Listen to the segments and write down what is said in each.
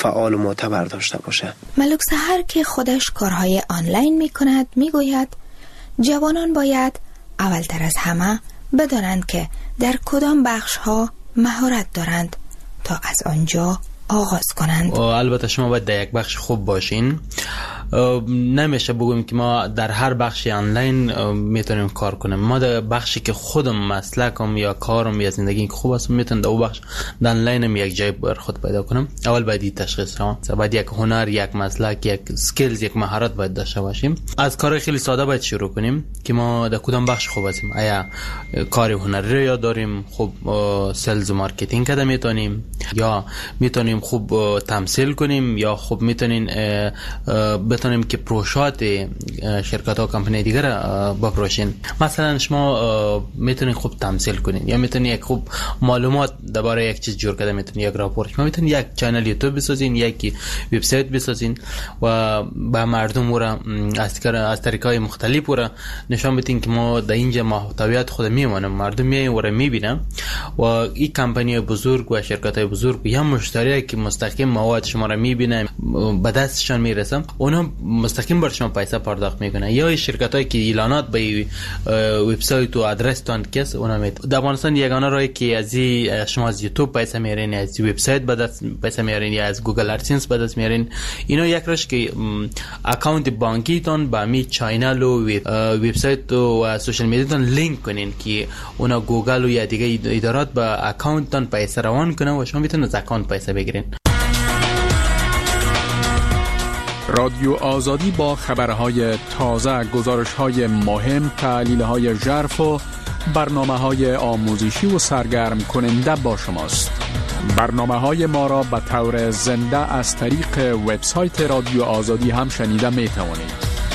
فعال و معتبر داشته باشه. ملک سحر که خودش کارهای آنلاین می کند می گوید جوانان باید اولتر از همه بدانند که در کدام بخش ها مهارت دارند تا از آنجا آغاز کنند. البته شما باید در یک بخش خوب باشین. نمیشه بگویم که ما در هر بخش آنلاین میتونیم کار کنیم. ما در بخشی که خودم مسلکم یا کارم یا زندگی خوب است میتونم در اون بخش در آنلاینم یک جای بر خود پیدا کنم. اول باید تشخیص کنم، باید یک هنر، یک مسلک، یک اسکیلز، یک مهارت باید داشته باشیم. از کار خیلی ساده باید شروع کنیم که ما در کدام بخش خوب هستیم. آیا کار هنری رو یاد داریم، خوب سلز و مارکتینگ کده میتونیم، یا میتونیم خوب تمثیل کنیم، یا خوب میتونیم که پروژات شرکت ها کمپانی دیگر بپروشین. مثلا شما میتونین خوب تمثیل کنین، یا میتونین یک خوب معلومات درباره یک چیز جور کرده میتونین یک راپورت، شما میتونین یک چنل یوتیوب بسازین، یک وبسایت بسازین و به مردم ورا از طریقای مختلف ورا نشان بدین که ما در اینجا محتویات خود میمونم، مردم میایین ورا میبینن و این کمپانی بزرگ و شرکت های بزرگ یا مشتری که مستقیم مواد شما را میبینن به دستشان میرسه، اونا مستقیم بر شما پیسه پرداخت میکنه. یا شرکتایی که اعلانات به وبسایت و آدرس تان کس اونا میده. در افغانستان یگانه راهی که از شما از یوتیوب پیسه میارین، از وبسایت به دست پیسه میارین، یا از گوگل ادسنس به دست میارین، اینا یک روش که اکانت بانکی تان با می چینل و وبسایت و سوشال میدیا تان لینک کنین که اونا گوگل و یا دیگه ادارات به اکانت تان پیسه روان کنه و شما میتونید از اکانت پیسه بگیرین. رادیو آزادی با خبرهای تازه، گزارش‌های مهم، تحلیل‌های ژرف و برنامه‌های آموزشی و سرگرم کننده با شماست. برنامه‌های ما را به طور زنده از طریق وبسایت رادیو آزادی هم شنیده می‌توانید.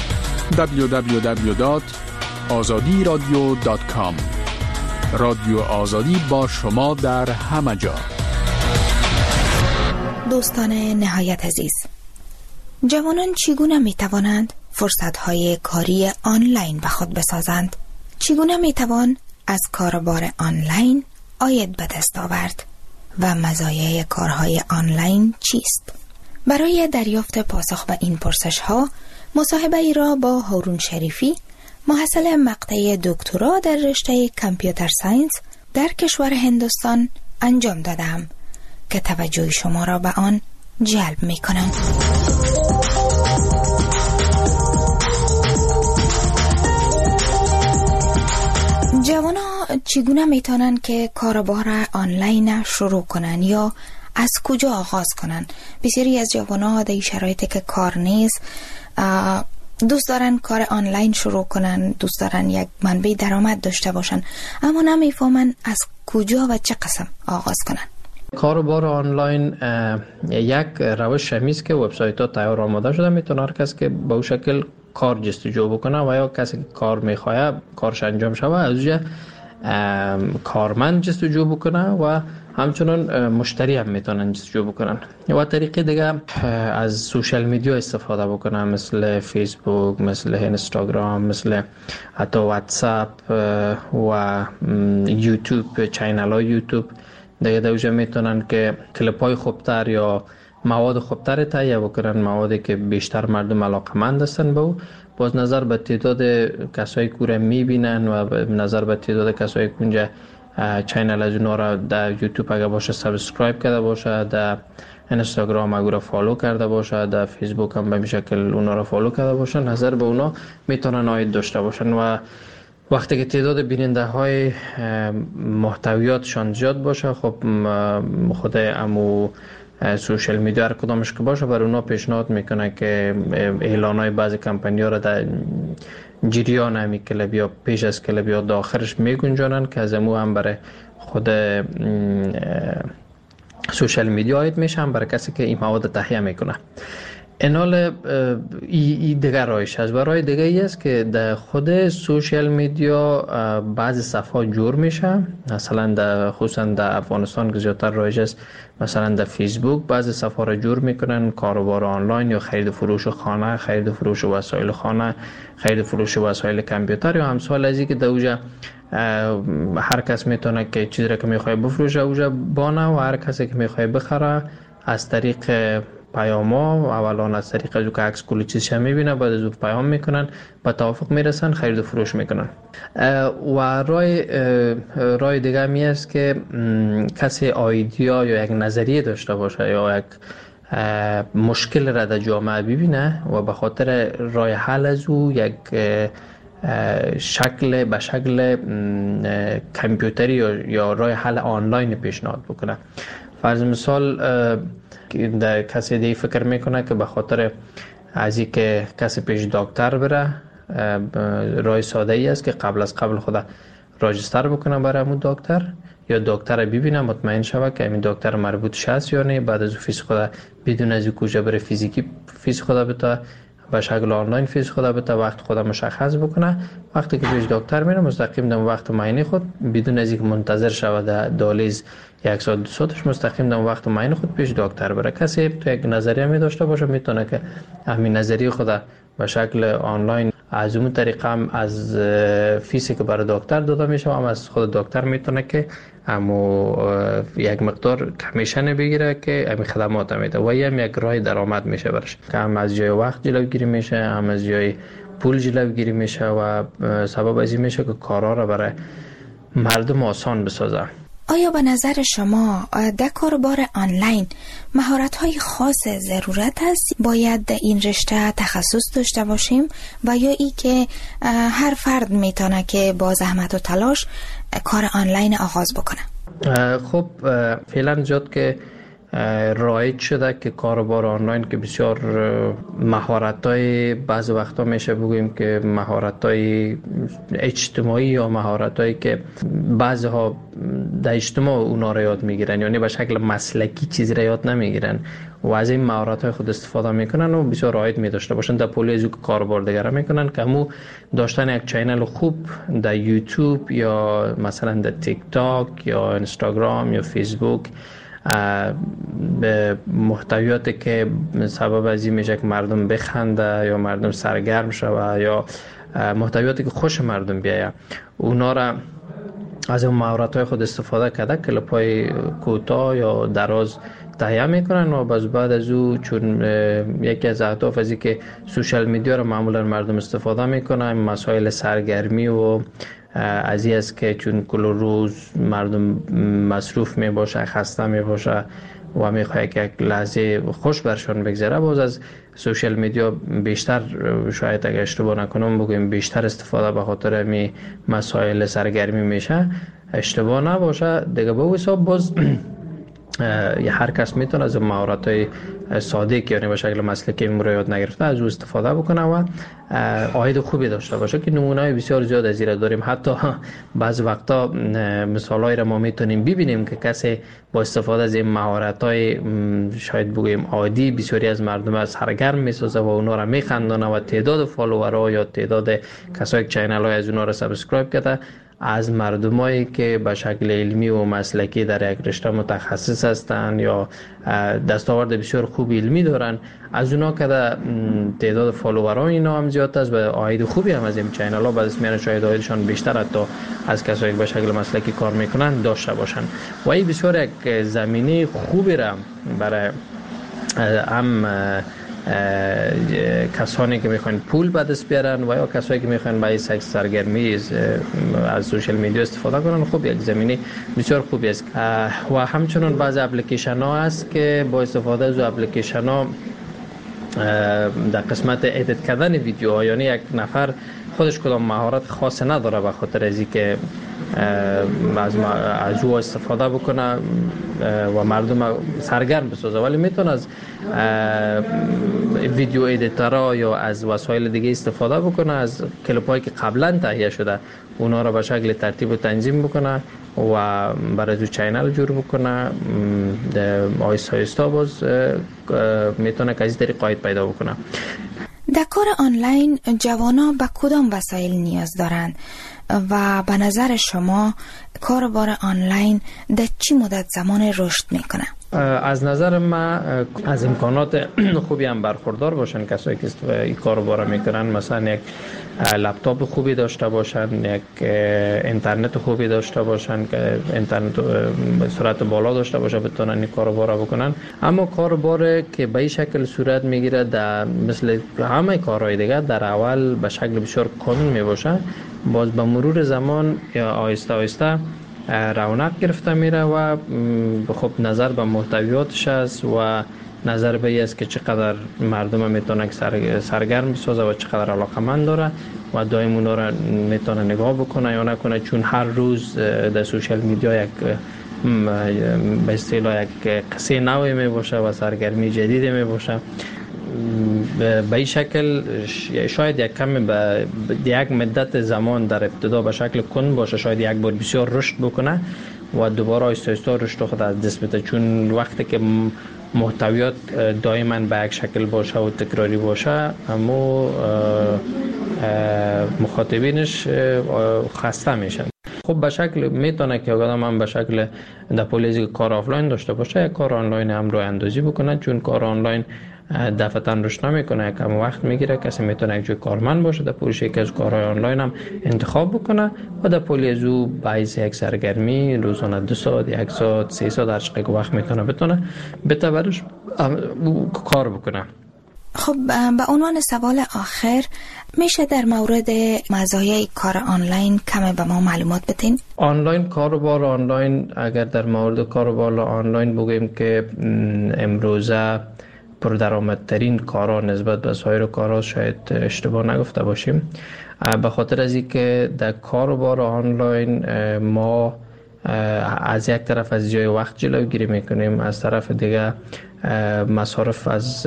www.azadiradio.com. رادیو آزادی با شما در همه جا. دوستان نهایت عزیز، جوانان چگونه می توانند فرصت‌های کاری آنلاین به خود بسازند؟ چگونه می توان از کاربار آنلاین عاید به دست آورد و مزایای کارهای آنلاین چیست؟ برای دریافت پاسخ به این پرسش‌ها مصاحبه ای را با هارون شریفی، محصل مقطع دکترا در رشته کامپیوتر ساینس در کشور هندوستان انجام دادم که توجه شما را به آن جلب می کنم. جوانا چگونه میتونن که کاربار آنلاین شروع کنن یا از کجا آغاز کنن؟ بسیاری از جوانا در شرایطی که کار نیست دوست دارن کار آنلاین شروع کنن، دوست دارن یک منبع درآمد داشته باشن، اما نمیفهمن از کجا و چه قسم آغاز کنن. کاربار آنلاین یک روش همیست که وبسایت ها تیار آماده شده، میتونه هر کس که به اون شکل کار جستجو بکنه و یا کسی که کار میخواه کارش انجام شوه از اونجا کارمند جستجو بکنه و همچنان مشتری هم میتونن جستجو بکنن. و طریقه دیگه از سوشال میدیا استفاده بکنن، مثل فیسبوک، مثل اینستاگرام، مثل حتی واتساپ و یوتیوب، چینل های یوتیوب دیگه دوجه میتونن که کلیپ های خوبتر یا مواد خوبتر تهیه بکنن، موادی که بیشتر مردم علاقمند هستن به او. باز نظر به تعداد کسایی که میبینن و نظر به تعداد کسایی که اونجا چینل از اونا را در یوتیوب اگه باشه سابسکرایب کرده باشه، در اینستاگرام اگه را فالو کرده باشه، در فیسبوک هم به این شکل اونا را فالو کرده باشه، نظر به اونا میتونن عاید داشته باشن. و وقتی که تعداد بیننده های محتویاتشان زیاد باشه، خب خود امو سوشال میدیا هر کدامش که باشه بر اونا پیشنهاد میکنه که اعلان های بعضی کمپانی ها را در جریان همی کلب یا پیش از کلب یا داخلش میگنجانن که از امو هم برای خود سوشال میدیا عاید میشه، هم برای کسی که این مواد تهیه میکنه. اینال این دیگر رایش هست. و رای دیگه ای است که در خود سوشال میدیا بعضی صفحات جور میشه، مثلا خصوصا در افغانستان که زیادتر رایج است، مثلا در فیسبوک بعضی صفحات را جور میکنن، کاروبار آنلاین یا خرید فروش خانه، خرید فروش وسایل خانه، خرید فروش وسایل کامپیوتر یا همسال از این که در اوجا هر کس میتونه که چیزی را که میخواد بفروشه اوجا بانه و هر کسی که میخواد بخره از طریق پیاما اولان از طریق از که عکس کلی چیزش میبینه، بعد از اون پیام میکنن، با توافق میرسن، خرید و فروش میکنن. و رای دیگه می است که کسی ایدیا یا یک نظریه داشته باشه یا یک مشکل را در جامعه ببینه و به خاطر رای حل از او یک شکل کامپیوتری یا رای حل آنلاین پیشنهاد بکنه. فرض مثال کسی دیگه فکر میکنه که به خاطر از اینکه کسی پیش دکتر بره، رای ساده ای است که قبل خود راجستر بکنه برای همون دکتر، یا دکتر ببینه مطمئن شوه که همین دکتر مربوط است یا نه، بعد از فیس خود بدون از کجا بره فیزیکی فیس خود بده، به شکل آنلاین فیس خود بده، وقت خود مشخص بکنه. وقتی که پیش دکتر میره مستقیم در وقت معاینه خود بدون از اینکه منتظر شوه در دهلیز 1 ساعت 2 ساعتش مستقیم در وقت معاینه خود پیش دکتر بره. کسی تو یک نظریه می داشته باشه میتونه که همین نظریه خود به شکل آنلاین از اون طریق هم از فیسی که برای دکتر داده میشه هم از خود دکتر میتونه که همو یک مقدار کمیشن بگیره که همین خدمات میده و هم یک راه درآمد میشه برش، که هم از جای وقت جلوگیری میشه، هم از جای پول جلوگیری میشه و سبب از این میشه که کارا را برای مردم آسان بسازه. آیا به نظر شما در کاربار آنلاین مهارت‌های خاص ضرورت است؟ باید در این رشته تخصص داشته باشیم و یا ای که هر فرد میتونه که با زحمت و تلاش کار آنلاین آغاز بکنه؟ خب فعلا زیاد که رایج شده که کاربار آنلاین که بسیار مهارت‌های بعض وقتا میشه بگوییم که مهارت‌های اجتماعی یا مهارت‌هایی که بعضها در اجتماع اونا را یاد میگیرن، یعنی به شکل مسلکی چیزی را یاد نمیگیرن و از این مهارت‌های خود استفاده میکنن و بسیار رایج می داشته باشن در پولی از کاربار دیگر میکنن که همو داشتن یک چینل خوب در یوتیوب یا مثلا در تیک تاک یا اینستاگرام یا فیسبوک به محتویاتی که سبب از این میشه که مردم بخنده یا مردم سرگرم شوه یا محتویاتی که خوش مردم بیایه، اونا را از اون مهارت‌های خود استفاده کرده کلیپ‌های کوتاه یا دراز تهیه میکنن و بعد از او چون یکی از اهداف از این که سوشال میدیا رو معمولا مردم استفاده میکنن، مسائل سرگرمی و از این است که چون کل روز مردم مصروف می باشه، خسته می باشه و می خواهد که یک لحظه خوش برشان بگذره، باز از سوشال میدیا بیشتر، شاید اگر اشتباه نکنم بگویم بیشتر استفاده به خاطر می مسائل سرگرمی میشه، اشتباه نباشه دیگه. به حساب باز هر کس میتونه از مهارت‌های ساده که یعنی به شکل مسلکی یاد نگرفته از او استفاده بکنه و عاید خوبی داشته باشه که نمونه‌های بسیار زیاد از این داریم. حتی بعض وقتا مثالایی را ما میتونیم ببینیم که کسی با استفاده از این مهارت‌های شاید بگوییم عادی بسیاری از مردم از سرگرم میسازه و اونا را میخندانه و تعداد فالوورها یا تعداد کسایی که چینل‌های از اونا را سابسکرایب کرده از مردمایی که به شکل علمی و مسلکی در یک رشته متخصص هستند یا دستاورد بسیار خوب علمی دارن، از اونا که تعداد فالوورها اینا هم زیاد است و عاید خوبی هم از این چینل ها بعد از میان شاید عایدشان بیشتر حتی از کسایی که به شکل مسلکی کار میکنن داشته باشن و این بسیار یک زمینه خوبی را برای هم کسانی که میخوان پول به دست بیارن و یا کسایی که میخوان برای سرگرمی از سوشال میدیا استفاده کنن، خب یک زمینه بسیار خوبی است. و همچنین بعض اپلیکیشن ها هست که با استفاده از اپلیکیشن ها در قسمت ادیت کردن ویدیوها، یعنی یک نفر خودش کدام مهارت خاص نداره به خاطر از اینکه از او استفاده بکنه و مردم سرگرم بسازه، ولی میتونه از ویدیو ادیتورها یا از وسایل دیگه استفاده بکنه، از کلیپ‌هایی که قبلا تهیه شده اونا را به شکل ترتیب و تنظیم بکنه و برای تو چینل جور بکنه. آیستا آیستا باز میتونه که از این طریق عاید پیدا بکنه. در کار آنلاین جوانان به کدام وسایل نیاز دارند و به نظر شما کاربار آنلاین در چی مدت زمان رشد میکنه؟ از نظر من از امکانات خوبی هم برخوردار باشن کسایی که این کارو میکنن، مثلا یک لپتاپ خوبی داشته باشن، یک اینترنت خوبی داشته باشن که اینترنت سرعت بالا داشته باشه بتونن این کارو بکنن. اما کارو که به این شکل صورت میگیره در مثل همه کارهای دیگه در اول به شکل بسیار کامل میباشه، باز به مرور زمان یا آهسته آهسته رونق گرفته میره و خب نظر به محتویاتش است و نظر به این است که چقدر مردم میتونه سرگرم بسازه و چقدر علاقمند داره و دائم اونا را میتونه نگاه بکنه یا نکنه، چون هر روز در سوشال میدیا یک به اصطلاح یک قصه نوی می باشه و سرگرمی جدیدی می باشه. به این شکل شاید یک کم به یک مدت زمان در ابتدا به شکل کند باشه، شاید یک بار بسیار رشد بکنه و دوباره آهسته آهسته رشد خود از دست بده، چون وقتی که محتویات دائما به یک شکل باشه و تکراری باشه اما مخاطبینش خسته میشن. خب به شکل میتونه که آدم هم به شکل در پولیزی کار آفلاین داشته باشه، یک کار آنلاین هم رو اندازی بکنه، چون کار آنلاین دفعتاً رشد نمیکنه، کم وقت میگیره. کسی میتونه یک جای کارمند باشه در پولیش یکی از کارهای آنلاین هم انتخاب بکنه و در پولیز او باعث یک سرگرمی روزانه 2 ساعت 1 ساعت 3 ساعت هر چقدر وقت بتونه بتبرش کار بکنه. خب به عنوان سوال آخر میشه در مورد مزایای کار آنلاین کمی به ما معلومات بدین؟ کاروبار آنلاین، اگر در مورد کاروبار آنلاین بگیم که امروزه پردرآمدترین کارا نسبت به سایر کارا، شاید اشتباه نگفته باشیم، به خاطر از اینکه در کاروبار آنلاین ما از یک طرف از جای وقت جلوگیری میکنیم، از طرف دیگه مصارف از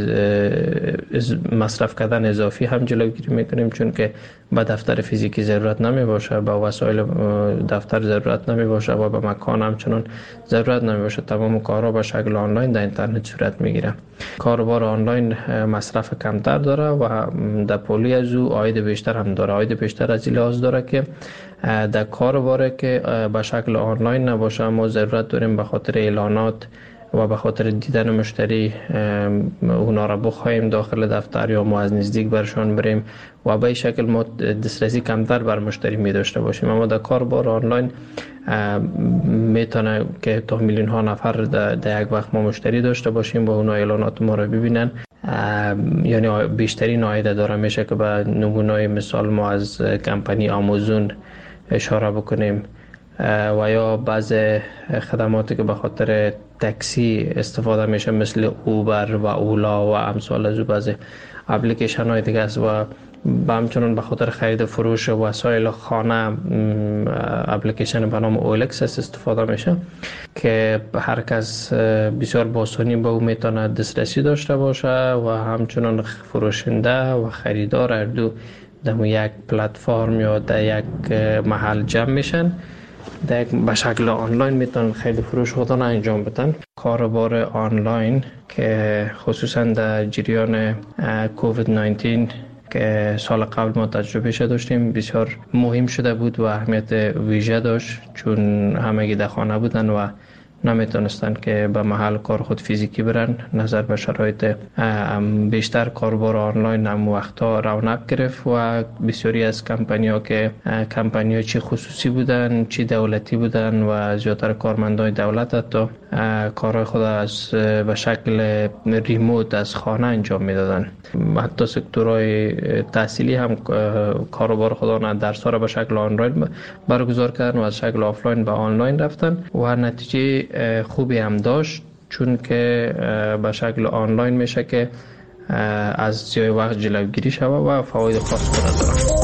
مصرف کردن اضافی هم جلوگیری میکنیم، چون که به دفتر فیزیکی ضرورت نمی باشه، به وسایل دفتر ضرورت نمی باشه و به مکان هم چنان ضرورت نمی باشه. تمام کارها به شکل آنلاین در اینترنت صورت میگیره. کاروبار آنلاین مصرف کمتر داره و در پولی از او عاید بیشتر هم داره. عاید بیشتر از این لحاظ داره که در کاروبار که به شکل آنلاین نباشه ما ضرورت داریم به خاطر اعلانات و به خاطر دیدن مشتری اونا را بخوایم داخل دفتر یا ما از نزدیک برشان بریم و به این شکل ما دسترسی کمتر بر مشتری می داشته باشیم. اما در کاربار آنلاین میتونه که تا میلیون ها نفر در یک وقت ما مشتری داشته باشیم و اونا اعلانات ما را ببینن، یعنی بیشترین عاید داره. میشه که به نمونه مثال ما از کمپانی آمازون اشاره بکنیم و یا بعض خدماتی که به خاطر تاکسی استفاده میشه مثل اوبر و اولا و امثال از بعض اپلیکیشن های دیگه است و همچنان به خاطر خرید فروش وسایل خانه اپلیکیشن به نام اولکس استفاده میشه که هر کس بسیار با آسانی به او میتونه دسترسی داشته باشه و همچنان فروشنده و خریدار هر دو در یک پلتفرم یا در یک محل جمع میشن، به شکل آنلاین میتونن خیلی فروش خودان انجام بدن. کاروبار آنلاین که خصوصا در جریان کووید 19 که سال قبل ما تجربهش داشتیم بسیار مهم شده بود و اهمیت ویژه داشت، چون همگی در خانه بودن و نمیتونستن که به محل کار خود فیزیکی برن. نظر به شرایط بیشتر کاربار آنلاین هم وقتا رونق گرفت و بسیاری از کمپانی‌ها که کمپانی‌ها چی خصوصی بودن چی دولتی بودن و زیادتر کارمندای دولت حتی کارهای خود از به شکل ریموت از خانه انجام میدادن. حتی سکتورهای تحصیلی هم کاروبار خودان درس‌ها را به شکل آنلاین برگزار کردن و از شکل آفلاین به آنلاین رفتن و نتیجه خوبی هم داشت، چون که به شکل آنلاین میشه که از جای وقت جلوگیری شود و فواید خاص خود داره.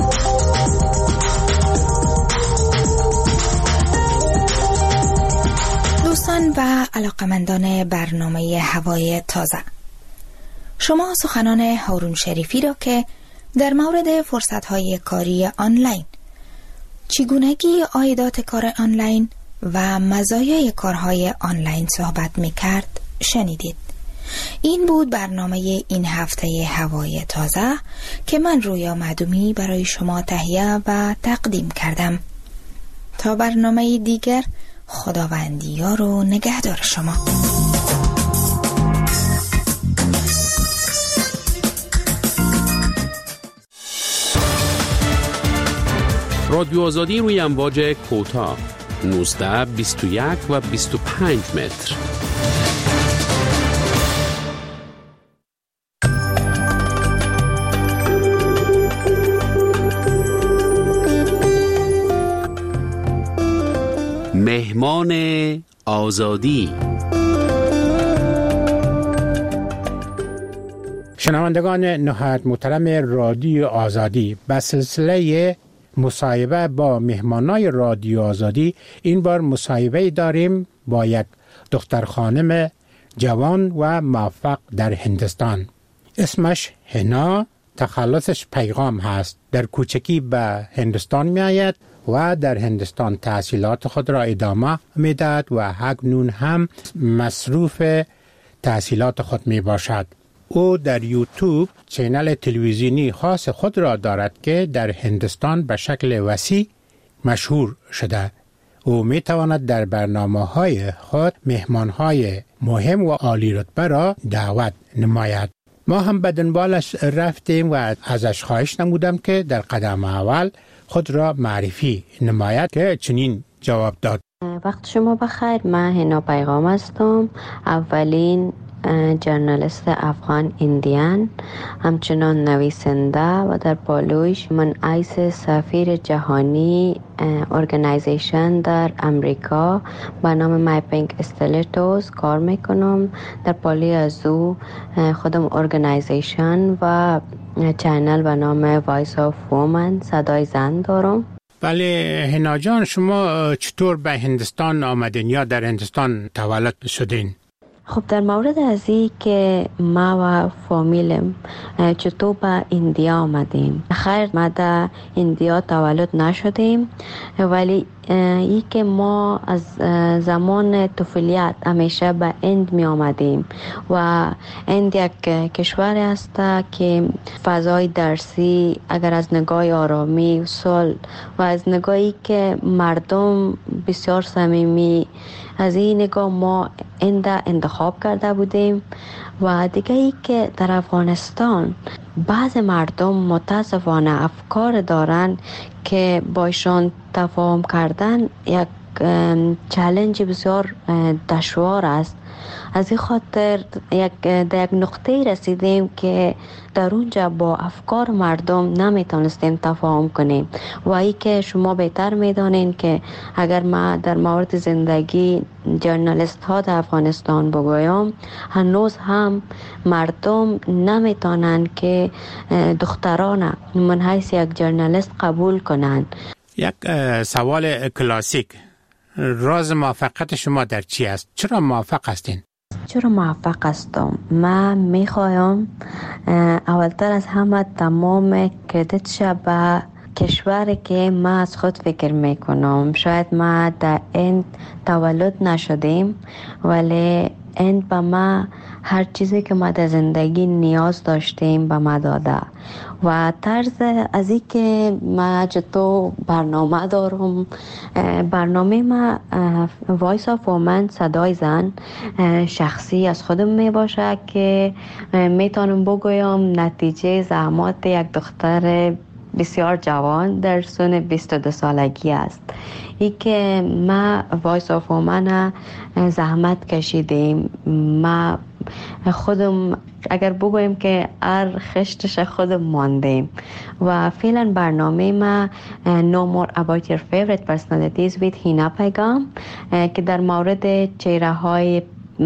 دوستان و علاقمندان برنامه هوای تازه، شما سخنان هارون شریفی را که در مورد فرصت‌های کاری آنلاین، چگونگی عایدات کار آنلاین و مزایای کارهای آنلاین صحبت می‌کرد شنیدید. این بود برنامه این هفته هوای تازه که من رویا معدومی برای شما تهیه و تقدیم کردم. تا برنامه دیگر، خداوندیار و نگهدار شما. رادیو آزادی روی امواج کوتاه 19، 21 و 25 متر. مهمان آزادی. شنوندگان نهایت محترم رادیو آزادی، به سلسله مصاحبه با مهمانای رادیو آزادی این بار مصاحبه داریم با یک دختر خانم جوان و موفق در هندوستان. اسمش هنا، تخلصش پیغام هست. در کوچکی به هندوستان می آید و در هندوستان تحصیلات خود را ادامه می دهد و اکنون هم مصروف تحصیلات خود می باشد. او در یوتیوب چینل تلویزیونی خاص خود را دارد که در هندوستان به شکل وسیع مشهور شده. او می تواند در برنامه‌های خود مهمان‌های مهم و عالی رتبه را دعوت نماید. ما هم به دنبالش رفتیم و ازش خواهش نمودم که در قدم اول خود را معرفی نماید که چنین جواب داد. وقت شما بخیر. من هنا پیغام هستم، اولین ژورنالیست افغان ایندیان، همچنان نویسنده و در پالویش من ایس سفیر جهانی ارگانیزیشن در امریکا به نام مایپینگ استلیتوز کار میکنم. در پالی از او خودم ارگانیزیشن و چینل به نام وایس آف وومن، صدای زن دارم. بله هنا جان، شما چطور به هندوستان آمدین یا در هندوستان تولد شدین؟ خب در مورد از این که ما و فامیلم چطور به ایندیا آمدیم، خیر ما در ایندیا تولد نشدیم، ولی ای که ما از زمان طفولیت همیشه به هند می آمدیم و هند یک کشور است که فضای درسی اگر از نگاه آرامی صلح و از نگاهی که مردم بسیار صمیمی، از این نگاه ما انتخاب کرده بودیم. و دیگه ای که در افغانستان بعض مردم متاسفانه افکار دارن که باشون تفاهم کردن یک چالش بسیار دشوار است. از این خاطر در یک نقطه رسیدیم که در اونجا با افکار مردم نمیتونستیم تفاهم کنیم. و ای که شما بهتر میدانین که اگر ما در مورد زندگی ژورنالیست ها در افغانستان بگویم، هنوز هم مردم نمیتونن که دختران من حیث یک ژورنالیست قبول کنن. یک سوال کلاسیک، راز موفقیت شما در چی است؟ چرا موفق هستین؟ چرا موفق هستم؟ من میخوایم اولتر از همه تمام کردیتش به کشوری که ما از خود فکر میکنم. شاید ما در این تولد نشدیم، ولی این به ما هر چیزی که ما در زندگی نیاز داشتیم به ما داده. و طرز از این که ما چطور برنامه دارم، برنامه ما وایس آف وومن، صدای زن، شخصی از خودم می باشه که میتونم بگویم نتیجه زحمات یک دختر بسیار جوان در سن 22 سالگی است. ای که ما وایس آف وومن زحمت کشیدیم. ما خودم اگر بگویم که هر خشتش خودم ماندیم. و فعلا برنامه ما No More About Your Favorite Personalities with هینا پیغام که در مورد چهره های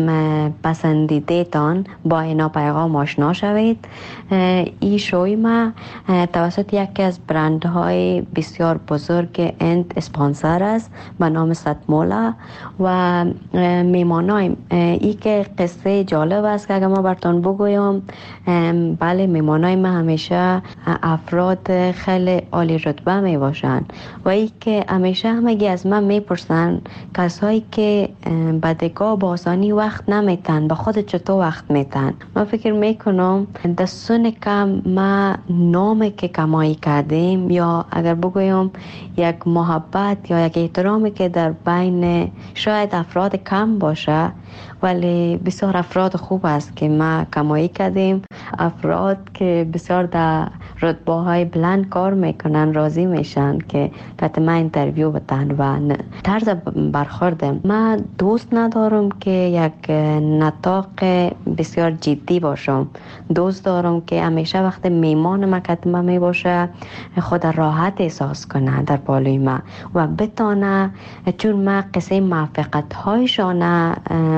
پسندیده تان با هینا پیغام آشنا شوید. این شوی ما توسط یکی از برندهای بسیار بزرگ هند اسپانسر است به نام ستمولا و میمانایم. ای که قصه جالب است که اگر ما براتون بگویم، بله میمانای ما همیشه افراد خیلی عالی رتبه می باشن و ای که همیشه همگی از من میپرسن کسایی که بدگاه با آسانی وقت نمیتن با خود چطور وقت میتن. من فکر میکنم دستون کم ما نامی که کمایی کردیم یا اگر بگویم یک محبت یا یک احترامی که در بین شاید افراد کم باشه، ولی بسیار افراد خوب است که ما کمایی کردیم، افراد که بسیار در رتبه های بلند کار میکنن راضی میشن که ما اینترویو بتن و طرز برخوردم. من دوست ندارم که یک نطاق بسیار جدی باشم. دوست دارم که همیشه وقت میمان ما کتمه می باشه خود راحت احساس کنه در بالای ما و بتانه، چون ما قصه موفقیت هایشانه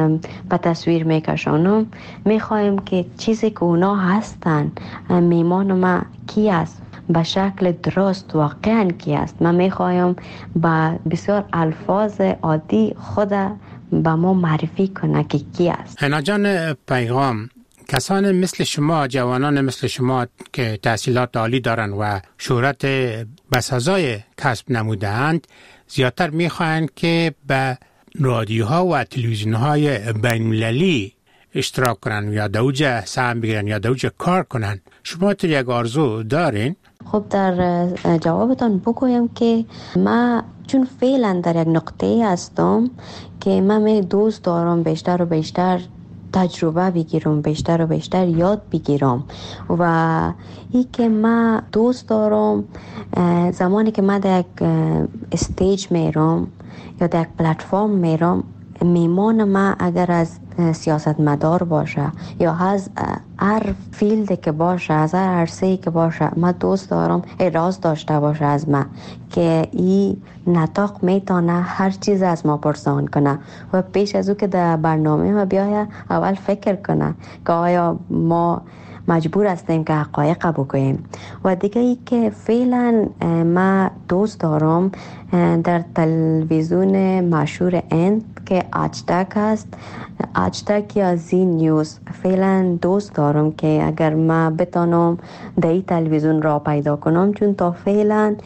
به تصویر میکشانم، میخوایم که چیزی که اونا هستن میمان ما کی است به شکل درست واقعا کی است. من میخوایم با بسیار الفاظ عادی خود به ما معرفی کنه که کی است. حنا جان پیغام، کسان مثل شما، جوانان مثل شما که تحصیلات عالی دارن و شهرت بسزای کسب نموده‌اند، زیادتر میخواهند که به رادیوها و تلویزیونهای بین‌المللی اشتراک کنن یا دوجه سهم بگیرن یا دوجه کار کنن. شما تو یک آرزو دارین؟ خب در جوابتان بگویم که ما چون فعلا در یک نقطه هستم که من دوست دارم بیشتر و بیشتر تجربه بگیرم، بیشتر و بیشتر یاد بگیرم و ای که من دوست دارم زمانی که من در یک استیج میرم یا در یک پلتفرم میرم، میمان من اگر از سیاستمدار باشه یا از هر فیلد که باشه، از هر عرصه‌ای که باشه، من دوست دارم اراز داشته باشه از من که این نطاق میتونه هر چیز از ما پرسان کنه و پیش از او که در برنامه ما بیایه اول فکر کنه که آیا ما مجبور هستیم که حقایق بگوییم. و دیگه ای که فعلا ما دوست دارم در تلویزیون مشهور اند که آجتک است، آجتک یا زی نیوز، فعلا دوست دارم که اگر ما بتانم در این تلویزیون را پیدا کنم، چون تا فعلا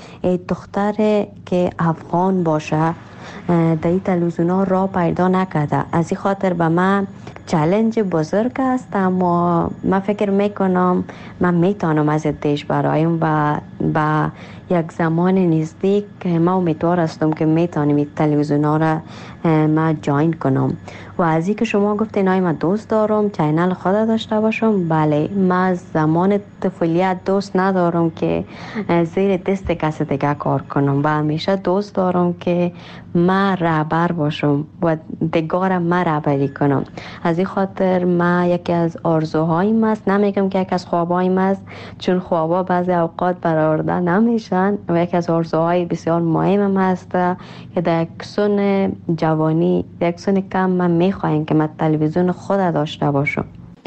دختر که افغان باشه در این تلویزیون ها را پیدا نکرده. از این خاطر به من چالش بزرگ است، اما من فکر میکنم من میتونم از دیش برایم و با یک زمان نزدیک ما امیدوار هستم که میتونم این تلویزیون ها را ما جاین کنم. و از این که شما گفتین آیا من دوست دارم چینل خود داشته باشم، بله، من زمان طفولیت دوست ندارم که زیر دست کسی دیگه کار کنم و همیشه دوست دارم که من رهبر باشم و دیگران من رهبری کنم. از این خاطر من یکی از آرزوهایم است، نمیگم که یکی از خوابایم است چون خوابا بعضی اوقات برآورده نمیشن، و یکی از آرزوهای بسیار مهم است که در یک سن جوانی، در یک سن کم من میخوایم که من تلویزیون خود داشته باشم.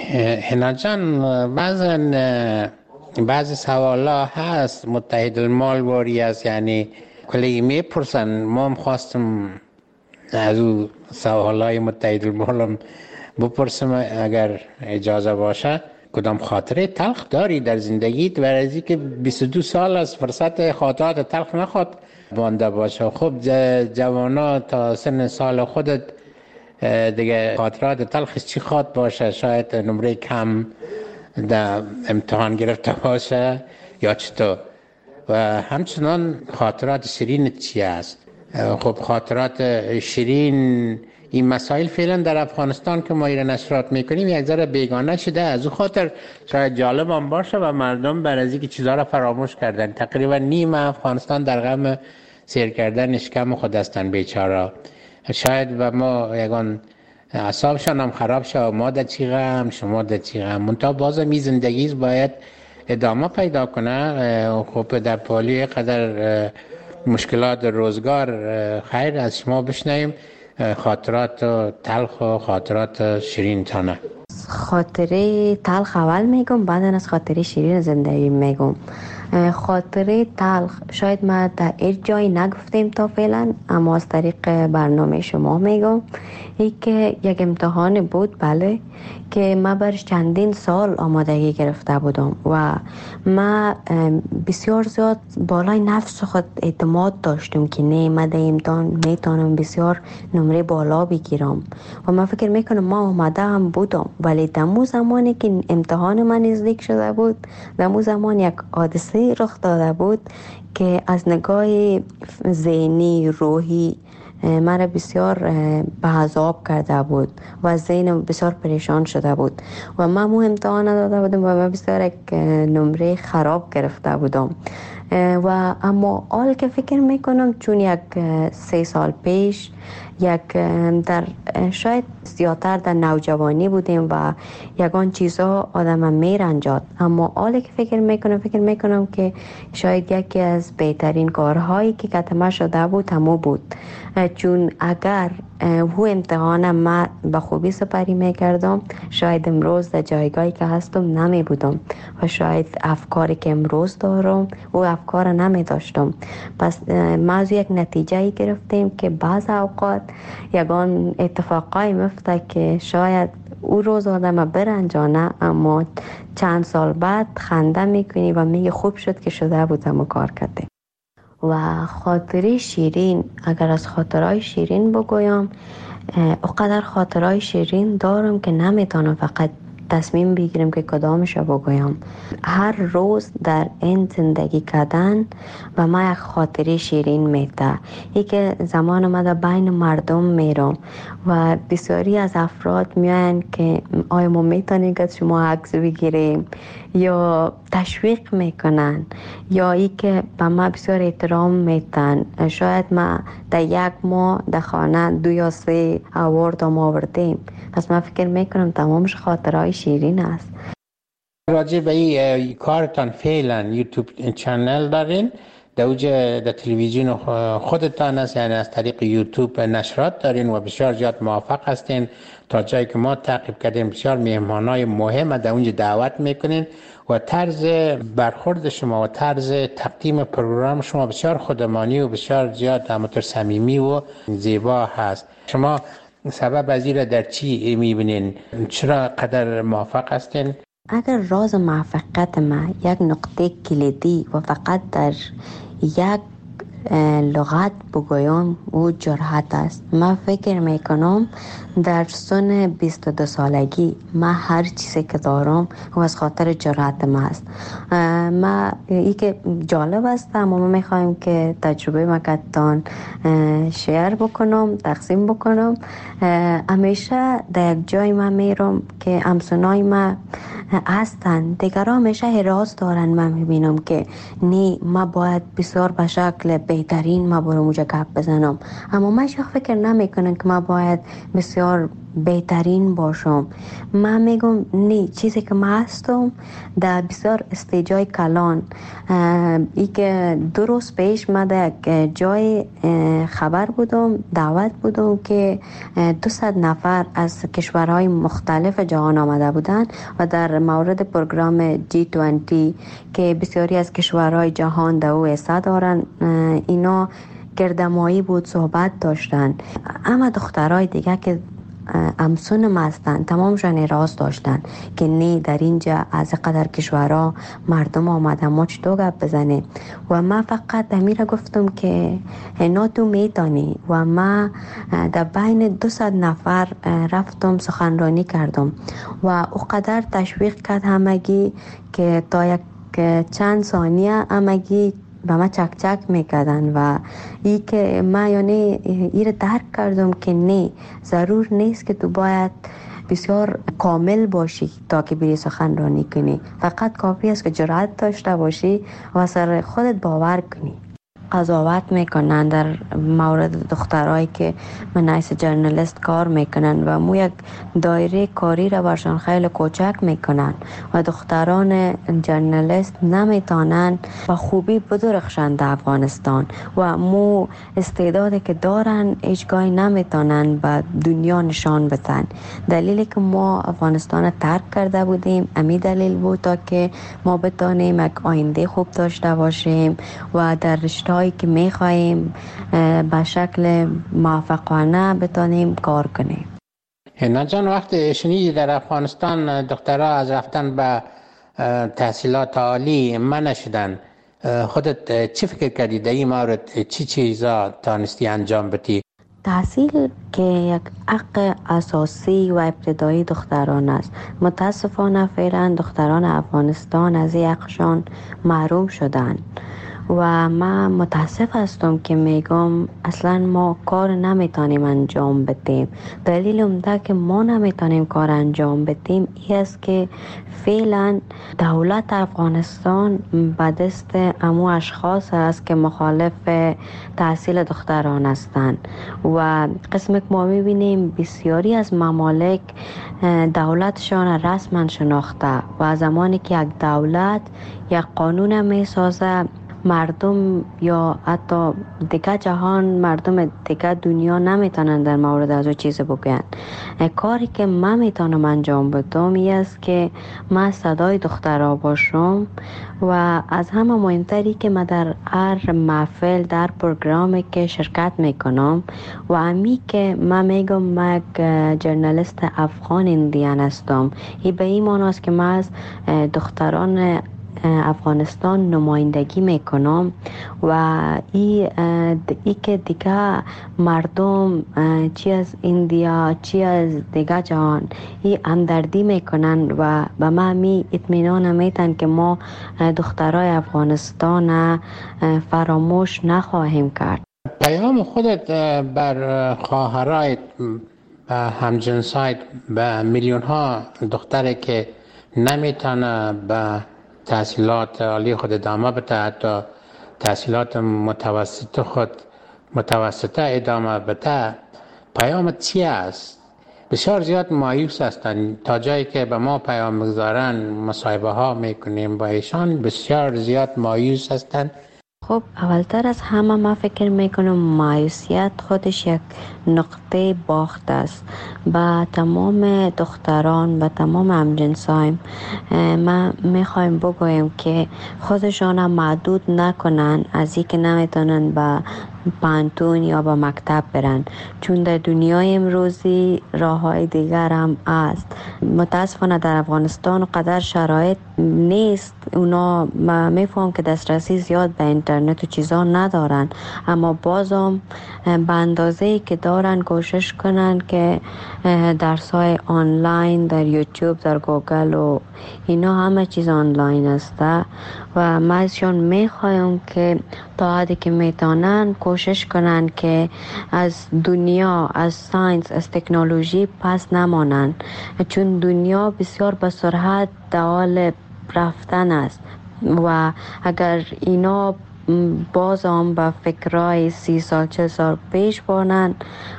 حنا جان، بعضی سوالا هست متحد المال واری است، یعنی کلی میپرسن، ما هم خواستم از او سوالای متحد المال بپرسم اگر اجازه باشه. کدام خاطره تلخ داری در زندگیت و از اینکه 22 سال از فرصت خاطرات تلخ نخواد مانده باشه؟ خب جوانا تا سن سال خودت دیگه خاطرات تلخش چی خواد باشه؟ شاید نمره کم در امتحان گرفته باشه یا چطور؟ و همچنان خاطرات شیرین چی است؟ خب خاطرات شیرین، این مسائل فعلا در افغانستان که ما ایره نشرات میکنیم یک ذره بیگانه شده، از اون خاطر شاید جالب هم باشه و مردم بر از اینکه چیزها را فراموش کردن. تقریبا نیم افغانستان در غم سیر کردن اشکم خود هستن بیچاره. شاید و ما یگان اعصابشان هم خراب شد، ما در چی غم، شما در چی غم، منتها بازم این زندگی باید ادامه پیدا کنه. خب در پالی قدر مشکلات روزگار خیر از شما بشنویم خاطرات تلخ و خاطرات شیرین تانه. خاطره تلخ اول میگم، بعد از خاطره شیرین زندگی میگم. خاطره تلخ شاید ما در هیچ جایی نگفتیم تا فعلا، اما از طریق برنامه شما میگم. ای که یک امتحان بود، بله، که من برش چندین سال آمادگی گرفته بودم و من بسیار زیاد بالای نفس خود اعتماد داشتم که نه، من در امتحان میتونم بسیار نمره بالا بگیرم و من فکر میکنم ما آماده هم بودم. ولی دمو زمانی که امتحان من نزدیک شده بود، دمو زمان یک حادثه رخ داده بود که از نگاه ذهنی، روحی مرا بسیار به عذاب کرده بود و ذهنم بسیار پریشان شده بود و من مو امتحان داده بودم و من بسیار یک نمره خراب گرفته بودم و اما حال که فکر میکنم چون یک 3 سال پیش در شاید زیادتر در نوجوانی بودیم و یگان چیزها آدم میرنجاد، اما حالی که فکر میکنم که شاید یکی از بهترین کارهایی که کتمه شده بود همو بود، چون اگر هو امتحان ما به خوبی سپری میکردم شاید امروز در جایگاهی که هستم نمی بودم و شاید افکاری که امروز دارم و افکار نمی داشتم. پس ما از یک نتیجه گرفتیم که بعض اوقات یگان اتفاقای مفته که شاید او روز آدم برنجانه، اما چند سال بعد خنده میکنی و میگه خوب شد که شده بودم و کار کرده. و خاطره شیرین، اگر از خاطرهای شیرین بگویم، اقدر خاطرهای شیرین دارم که نمیتونم فقط تصمیم بگیرم که کدامش رو بگویم. هر روز در این زندگی کردن و ما یک خاطره شیرین میده. ای که زمان ما در بین مردم میرم و بسیاری از افراد میان که آیا ما میتونیم که شما عکس بگیریم یا تشویق میکنن یا ای که به ما بسیار احترام میدن. شاید ما در یک ماه در خانه 2 یا 3 اوارد آوردیم. پس من فکر میکنم تمامش خاطرهای شیرین است. راجع به این کارتان فعلا یوتیوب چنل دارین؟ در تلویزیون خودتان است، یعنی از طریق یوتیوب نشرات دارین و بسیار زیاد موفق هستین. تا جایی که ما تعقیب کردیم بسیار مهمانای مهم در اونجا دعوت میکنین و طرز برخورد شما و طرز تقدیم پروگرام شما بسیار خودمانی و بسیار زیاد همونطور صمیمی و زیبا هست. شما سبب از این را در چی میبینین؟ چرا قدر موفق هستین؟ اگر راز موفقیت ما یک نقطه کلیدی و فقط در یک لغت بگویم او جرأت است. من فکر میکنم در سن 22 سالگی من هر چیزی که دارم و از خاطر جرأت ما است. ما ای که جالب است، اما ما میخوایم که تجربه ما کتان شیر بکنم، تقسیم بکنم. همیشه در یک جای ما میرم که همسنای ما هستن، دیگران همیشه حراس دارن. من میبینم که نه ما باید بسیار به شکل بهترین ما برم اونجا گپ بزنم، اما من فکر نمیکنم که ما باید بسیار بهترین باشم. من میگم نه، چیزی که من هستم در بسیار استیجای کلان. ای که 2 روز پیش من در یک جای خبر بودم، دعوت بودم که 200 نفر از کشورهای مختلف جهان آمده بودن و در مورد پروگرام G20 که بسیاری از کشورهای جهان در او حصه دارن، اینا گردمایی بود، صحبت داشتن. اما دخترای دیگه که همسون ما هستن تمامشان اعتراض داشتن که نه، در اینجا از قدر کشورها مردم آمدن، ما چطور گپ بزنیم؟ و من فقط امیره گفتم که نه تو میتانی. و من در بین 200 نفر رفتم سخنرانی کردم و او قدر تشویق کرد همگی که تا یک چند ثانیه همگی به ما چک چک میکردن و ای که من یعنی ای را درک کردم که نه، ضرور نیست که تو باید بسیار کامل باشی تا که بری سخنرانی کنی. فقط کافی است که جرأت داشته باشی و سر خودت باور کنی. قضاوت میکنن در مورد دخترایی که منایس جرنالیست کار میکنن و مو یک دایره کاری را برشان خیلی کوچک میکنن و دختران جرنالیست نمیتونن با خوبی بدرخشند در افغانستان و مو استعدادی که دارن هیچگاهی نمیتونن به دنیا نشان بدن. دلیلی که ما افغانستان ترک کرده بودیم امی دلیل بود تا که ما بتانیم یک آینده خوب داشته باشیم و در رشته‌ای که میخواییم به شکل موفقانه بتانیم کار کنیم. هنا جان، وقتی شنیدی در افغانستان دخترها از رفتن به تحصیلات عالی منع شدن، خودت چی فکر کردی در این مورد؟ چی چیزا تانستی انجام بدی؟ تحصیل که یک حق اساسی و ابتدایی دختران است. متاسفانه فعلا دختران افغانستان از این حقشان محروم شدند و من متاسف هستم که میگم اصلا ما کار نمیتونیم انجام بدیم. دلیل عمده که ما نمیتونیم کار انجام بدیم این است که فعلا دولت افغانستان به دست امو اشخاص است که مخالف تحصیل دختران هستند و قسم که ما میبینیم بسیاری از ممالک دولتشان رسما شناخته و زمانی که یک دولت یک قانون میسازه مردم یا حتی دیگه جهان، مردم دیگه دنیا نمیتونن در مورد از او چیز بگن. کاری که من میتونم انجام بدم این است که من صدای دخترها باشم و از همه مهمتری که من در هر محفل در پروگرامی که شرکت میکنم و امی که من میگم من یک جرنالیست افغان اندیان هستم، این به این معنی است که من از دختران افغانستان نمایندگی میکنم و ای که دیگه مردم چی از اندیا چی از دیگه جهان ای همدردی میکنن و به من می اطمینان میتن که ما دخترای افغانستان فراموش نخواهیم کرد. پیام خودت بر خواهرای همجنسای به میلیون ها دختری که نمیتونه به تحصیلات عالی خود ادامه بده، حتی تحصیلات متوسطه ادامه بده، پیامت چی است؟ بسیار زیاد مایوس هستند تا جایی که به ما پیام میگذارن مصاحبه ها میکنیم با ایشان، بسیار زیاد مایوس هستند. خب اولتر از همه من فکر میکنم مایوسیت خودش یک نقطه باخت است. با تمام دختران و تمام همجنسایم ما میخوایم بگویم که خودشان محدود نکنن از این که نمیتونن به پانتون یا به مکتب برن، چون در دنیای امروزی راه های دیگر هم است. متاسفانه در افغانستان قدر شرایط نیست، اونا میفهم که دسترسی زیاد به اینترنت و چیزا ندارن، اما بازم به اندازه‌ای که دارن کوشش کنن که درس‌های آنلاین در یوتیوب، در گوگل و اینا همه چیز آنلاین است و ما ازشون میخوایم که تا حدی که میتونن کوشش کنن که از دنیا، از ساینس، از تکنولوژی پس نمانن، چون دنیا بسیار به سرعت در حال رفتن است و اگر اینا باز هم به فکرهای 30 سال 40 سال پیش بانن،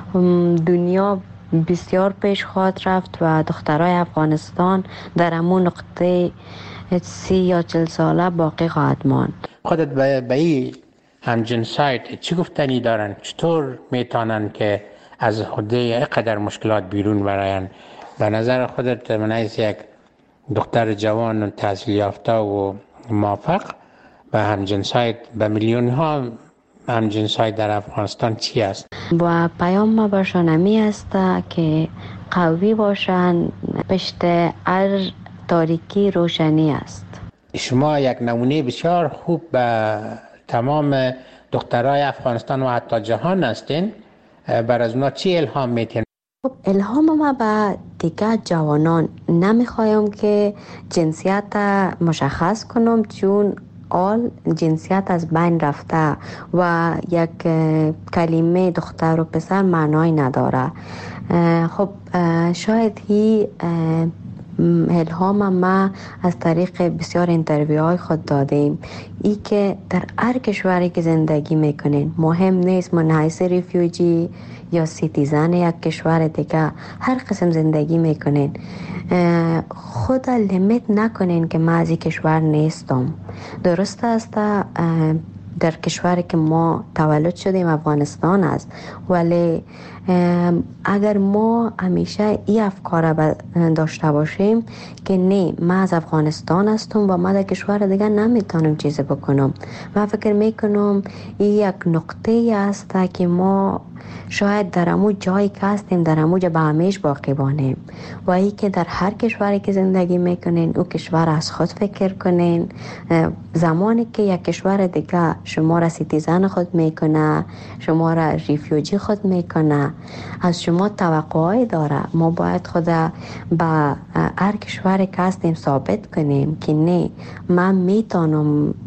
دنیا بسیار پیش خواهد رفت و دخترای افغانستان در همون نقطه 30 یا 40 ساله باقی خواهد ماند. خودت به این همجنسایت چی گفتنی دارن؟ چطور میتونن که از حده اینقدر مشکلات بیرون براین؟ به نظر خودت من از یک دختر جوان و تحصیل یافته و موفق به همجنسایت، به میلیون ها همجنسایت در افغانستان چی است؟ و پیام ما برشان همی است که قوی باشن، پشت هر تاریکی روشنی است. شما یک نمونه بسیار خوب به تمام دخترای افغانستان و حتی جهان هستین. بر از اونا چی الهام میتین؟ خب الهام ما به دیگه جوانان نمیخوایم که جنسیت مشخص کنم، چون آل جنسیت از بین رفته و یک کلمه دختر و پسر معنای نداره. خب شاید هی الهام ما از طریق بسیار انترویوهای خود دادیم، ای که در هر کشوری که زندگی میکنین، مهم نیست من حیث ریفیوجی یا سیتیزن یک کشور دیگه، هر قسم زندگی میکنین، خود لیمیت نکنین که من از این کشور نیستم. درست است در کشوری که ما تولد شدیم افغانستان است، ولی اگر ما همیشه این افکار داشته باشیم که نه من از افغانستان هستم و من در کشور دیگه نمیتونم چیز بکنم، من فکر میکنم این یک نقطه است که ما شاید در همون جایی که هستیم در همون جا به همیشه باقی بانیم و ای که در هر کشوری که زندگی میکنین او کشور از خود فکر کنین. زمانی که یک کشور دیگه شما را سیتیزن خود میکنه، شما را ریفیوجی خود میکنه، از شما توقعی داره. ما باید خود به هر کشوری که هستیم ثابت کنیم که نه من میتونم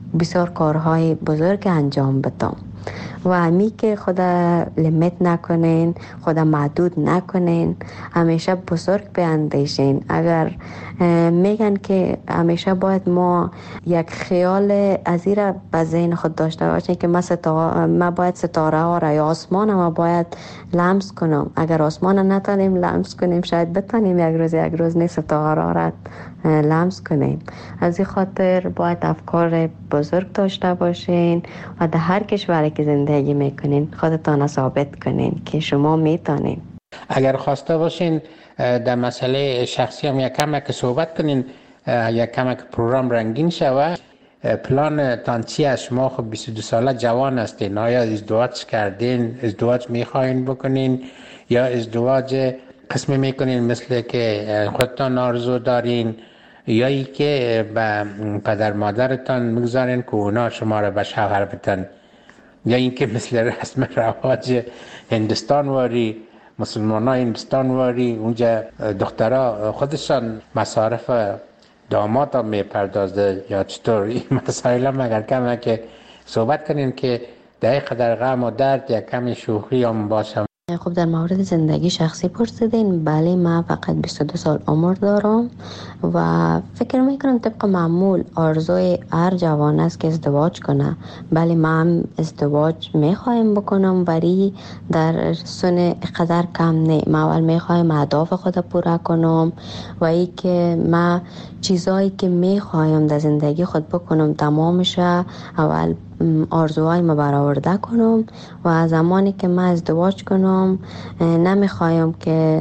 بسیار کارهای بزرگ انجام بدم و همی که خدا لیمیت نکنین، خدا محدود نکنین، همیشه بزرگ بیندیشین. اگر میگن که همیشه باید ما یک خیال از این را به ذهن خود داشته باشیم که ما باید ستاره ها را یا آسمان ما باید لمس کنم. اگر آسمان نتانیم لمس کنیم شاید بتانیم یک روز نیست ستاره ها را لمس کنیم. از این خاطر باید افکار بزرگ داشته باشین و در هر کشوری که زندگی میکنین خودتان ثابت کنین که شما میتونین. اگر خواسته باشین در مسئله شخصی هم یک کمک صحبت کنین، یک کمک پروگرام رنگین شود. پلان تان چی است؟ شما خب 22 ساله جوان هستین، آیا ازدواج کردین؟ ازدواج میخواین بکنین یا ازدواج قسمی میکنین مثل که خودتان آرزو دارین، یا ای که به پدر مادرتان میگذارین که اونا شما را به شوهر بدن، یا این که مثل رسم رواج هندستان واری، مسلمان ها هندستان واری اونجا دخترها خودشان مصارف داماد ها میپردازده، یا چطور؟ این مسائل هم اگر کمه که صحبت کنین که دقیقه در غم و درد یک کمی شوخی هم باشه. خب در مورد زندگی شخصی پرسیدین. بله من فقط 22 سال عمر دارم و فکر میکنم طبق معمول آرزوی هر جوان است که ازدواج کنه. بله من ازدواج میخوایم بکنم ولی در سن قدر کم نه. من اول میخوایم اهداف خود پورا کنم و ای که من چیزایی که میخوایم در زندگی خود بکنم تمامش اول آرزوهای ما برآورده کنم و زمانی که من ازدواج کنم نمیخوایم که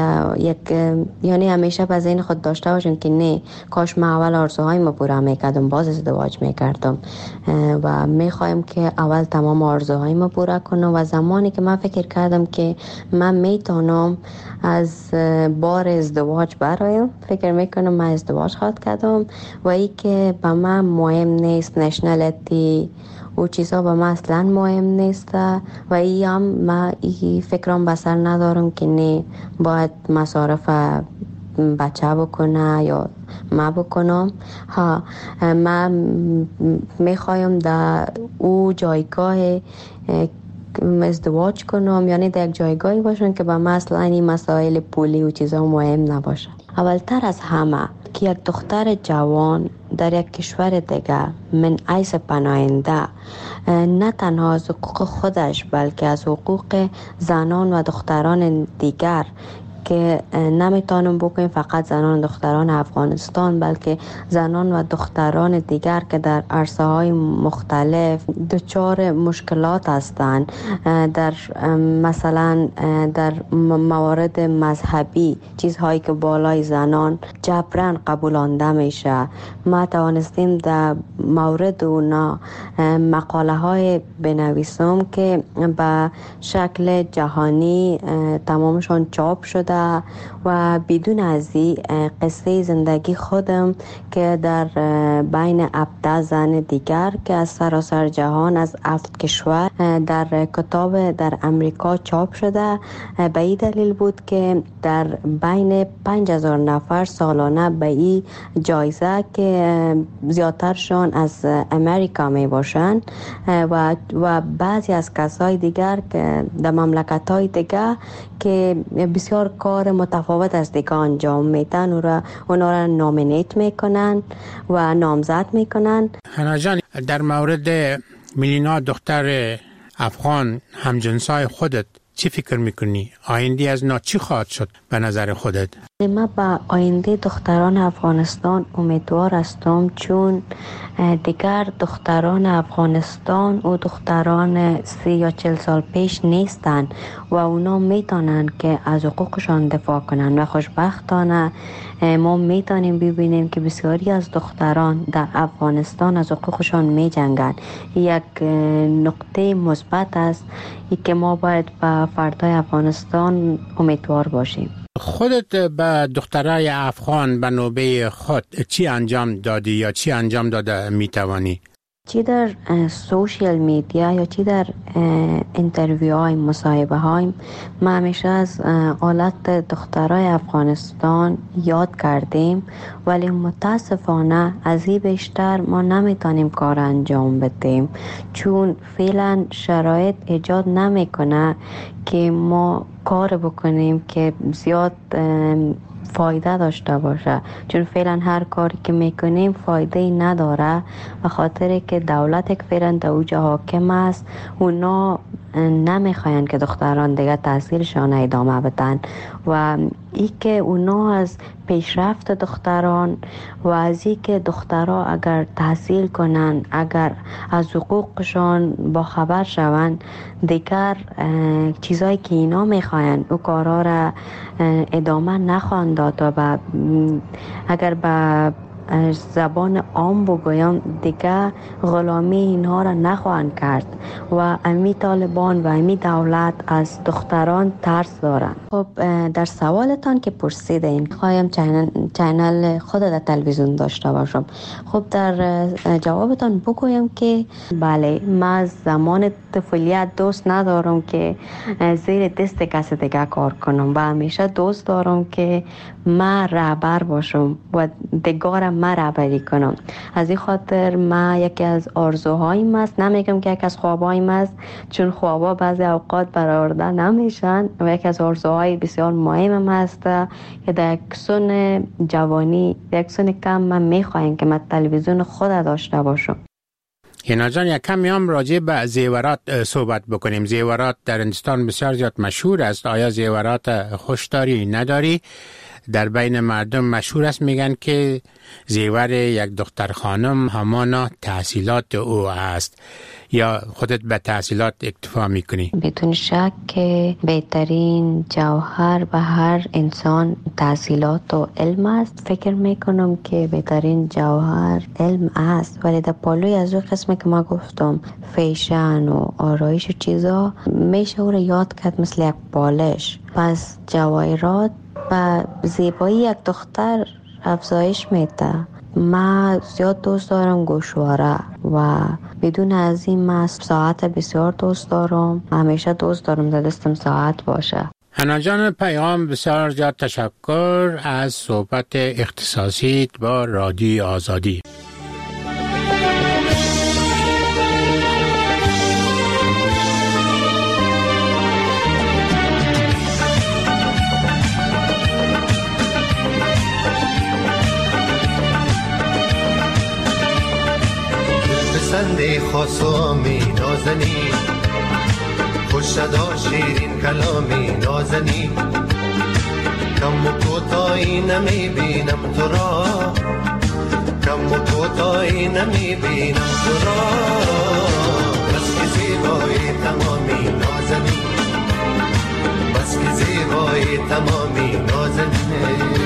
یعنی همیشه به ذهن خود داشته باشم که نه کاش من اول آرزوهای ما پورا میکردم باز ازدواج میکردم، و میخوایم که اول تمام آرزوهای ما پورا کنم و زمانی که من فکر کردم که من میتونم از بار ازدواج برایم، فکر میکنم من ازدواج خواهد کردم و ای که به من مهم نیست نشنالیتی و چیزا به من اصلا مهم نیست و ای هم من ای فکرم بسر ندارم که نه باید مصارف بچه بکنه یا ما بکنم. من میخوایم در او جایگاه ازدواج کنم، یعنی در یک جایگاهی باشم که به من اصلا این مسائل پولی و چیزا مهم نباشه. اولتر از همه که یک دختر جوان در یک کشور دیگر من حیث پناهنده نه تنها از حقوق خودش بلکه از حقوق زنان و دختران دیگر که نمیتونم بکنیم فقط زنان و دختران افغانستان بلکه زنان و دختران دیگر که در عرصه های مختلف دچار مشکلات هستند، در مثلا در موارد مذهبی چیزهایی که بالای زنان جبران قبولانده میشه. ما توانستیم در مورد اونا مقاله های بنویسم که به شکل جهانی تمامشان چاپ شده و بدون از این قصه زندگی خودم که در بین 17 زن دیگر که از سراسر جهان از 7 کشور در کتاب در امریکا چاپ شده به این دلیل بود که در بین 5000 نفر سالانه به این جایزه که زیادترشان از امریکا می باشند و بعضی از کسای دیگر که در مملکت های دیگر که بسیار کار متفاوت از دیگه انجام میدن اونا را نامینیت میکنن و نامزد میکنن. حنا جان در مورد میلینا دختر افغان همجنسای خودت چی فکر میکنی؟ آینده از نا چی خواهد شد به نظر خودت؟ من با آینده دختران افغانستان امیدوار هستم، چون دیگر دختران افغانستان و دختران 30 یا 40 سال پیش نیستن و اونا میتونن که از حقوقشان دفاع کنن و خوشبختانه ما میتونیم ببینیم که بسیاری از دختران در افغانستان از حقوقشان میجنگن. یک نقطه مثبت است که ما باید به فردای افغانستان امیدوار باشیم. خودت به دخترای افغان به نوبه خود چی انجام دادی یا چی انجام داده میتوانی؟ چی در سوشیال میدیا یا چی در انترویو های مصاحبه های ما همیشه از حالت دخترای افغانستان یاد کردیم، ولی متاسفانه از این بیشتر ما نمیتونیم کار انجام بدیم، چون فعلا شرایط ایجاد نمیکنه که ما کار بکنیم که زیاد فایده داشته باشه، چون فعلا هر کاری که میکنیم فایده ای نداره، به خاطر که دولت که فعلا در اوج حاکم است اونا نمیخواین که دختران دیگه تحصیلشان ادامه بدن و ای که اونا از پیشرفت دختران و از ای که دخترها اگر تحصیل کنن، اگر از حقوقشان با خبر شون، دیگر چیزایی که اینا میخواین او کارها را ادامه نخواهند داد و اگر به زبان عام بگویم دیگه غلامی اینها را نخواهند کرد و امی طالبان و امی دولت از دختران ترس دارند. خب در سوالتان که پرسیدین خواهیم چینل خود در تلویزیون داشته باشم. خب در جوابتان بگویم که بله، ما از زمان طفولیت دوست ندارم که زیر دست کسی دیگه کار کنم و همیشه دوست دارم که ما رهبر باشم و دیگرم ما رهبری کنم. از این خاطر ما یکی از آرزوهایم است، نمیگم که یکی از خوابهایم است چون خوابا بعضی اوقات برآورده نمیشن، و یکی از آرزوهای بسیار مهم است که در یک سن جوانی، در یک سن کم من میخوایم که من تلویزیون خود داشته باشم. هینا جان، یک کمی هم راجع به زیورات صحبت بکنیم. زیورات در هندوستان بسیار زیاد مشهور است. آیا زیورات خوش داری نداری؟ در بین مردم مشهور است، میگن که زیور یک دختر خانم همانا تحصیلات او است. یا خودت به تحصیلات اکتفا میکنی؟ بدون شک که بهترین جوهر به هر انسان تحصیلات و علم است. فکر میکنم که بهترین جوهر علم است، ولی در پالوی از اون قسم که ما گفتم فیشن و آرایش و چیزا میشه او را یاد کرد مثل یک بالش. پس جواهرات و زیبایی یک دختر افزایش میده. من زیاد دوست دارم گوشواره و بدون از این من ساعت بسیار دوست دارم. همیشه دوست دارم در دستم ساعت باشه. هینا جان پیغام، بسیار زیاد تشکر از صحبت اختصاصی با رادیوی آزادی. سنده خاصامی نازنی، خوش صدا شیرین کلامی نازنی، کم و کوتاهی نمی بینم تو را، کم و کوتاهی نمی بینم تو را، بس که زیبایی تمامی نازنی، بس که زیبایی تمامی نازنی.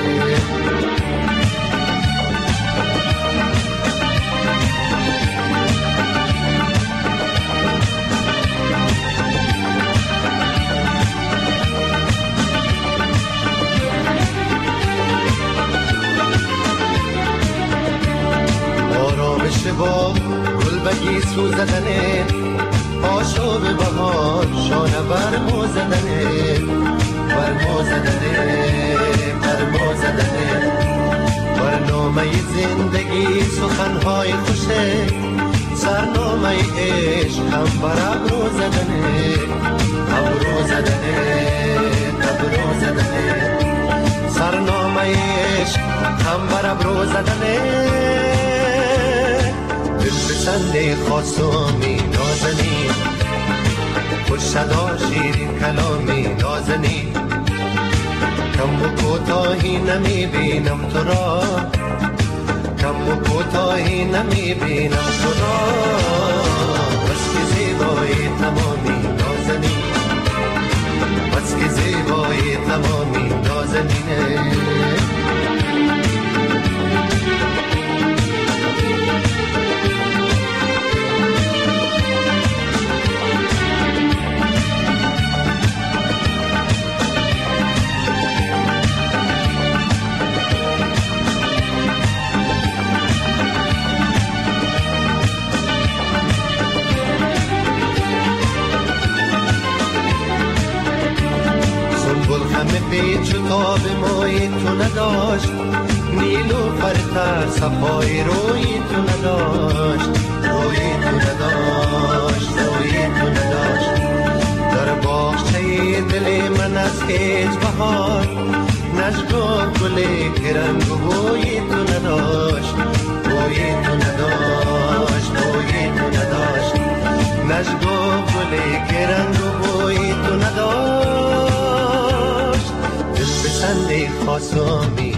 با گل بگی سوزدنه، آشوب بهار شانه برمو زدنه، برمو زدنه، برمو زدنه. برنامه زندگی سخنهای خوشه، سرنامه عشق هم بر ابرو زدنه، ابرو زدنه، ابرو زدنه. سرنامه عشق هم بر ابرو زدنه. سنده خاصامی نازنی، خوش صدا شیرین کلامی نازنی، کم و کوتاهی نمی بینم تو را، کم و کوتاهی نمی بینم تو را، بس که زیبایی تمامی نازنی، بس که زیبایی تمامی نازنینه. چهره چطاب موی تو نداشت، نیلوفر تر صفای روی تو نداشت، روی تو نداشت، روی تو نداشت. در باغچه دل من از هیچ بهار نشگاه گل کرنگ بوی تو نداشت، بوی تو نداشت، بوی تو نداشت. نشگاه گل کرنگ بوی تو نداشت. دل بسنده خاصمی